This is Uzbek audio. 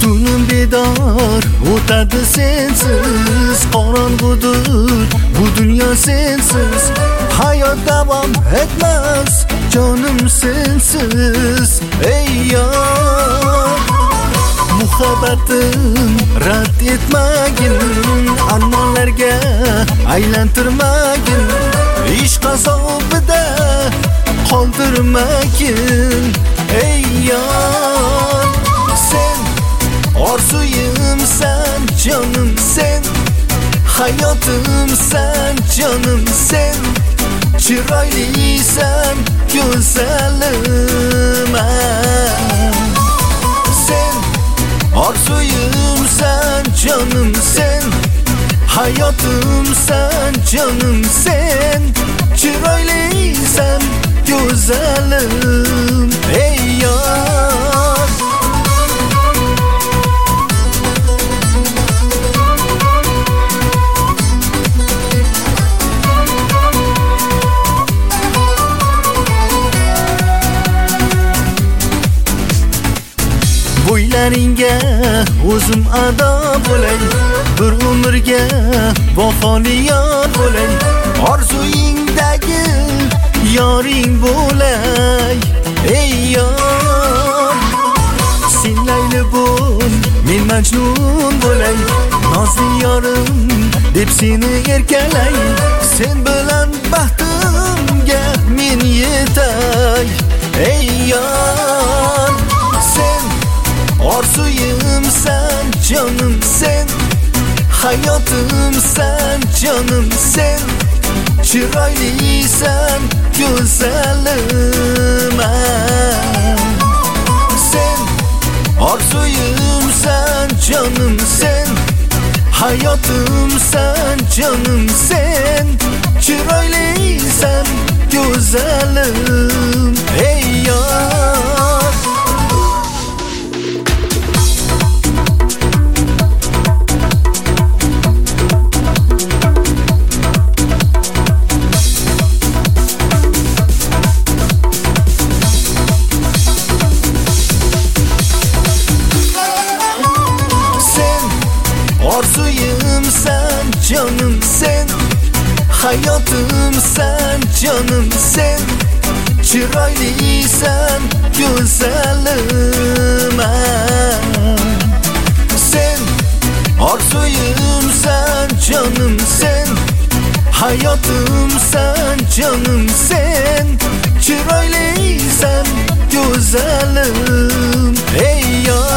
Ko'nglim bedor o'tadi sensiz, qorong'udir bu dunyo sensiz. Hayot davom etmas jonim sensiz. Ey yor, muhabbatim rad etmagin, armonlarga aylantirmagin, ishq azobida qoldirmagin. Ey yor, sen orzuyimsan jonim, sen hayotimsan jonim, sen chiroylisan go'zalim. Sen orzuyimsan jonim, sen hayotimsan jonim, sen chiroylisan go'zalim. Ey yor, bo'ylaringga o'zim ado bo'lay, bir umrga vafoli yor bo'lay, orzuyingdagi yoring bo'lay. Ey yor, sen Layli bo'l, men Majnun bo'lay, nozli yorim deb seni erkalay, sen bilan baxtimga men yetay. Ey yor, sen orzuyimsan jonim, sen hayotimsan jonim, sen chiroylisan go'zalim. Sen orzuyimsan jonim, sen hayotimsan jonim, sen chiroylisan go'zalim. Ey yor, orzuyimsan jonim, sen hayotimsan jonim, sen chiroylisan go'zalim. Sen orzuyimsan jonim, sen hayotimsan jonim, sen chiroylisan go'zalim. Ey yor,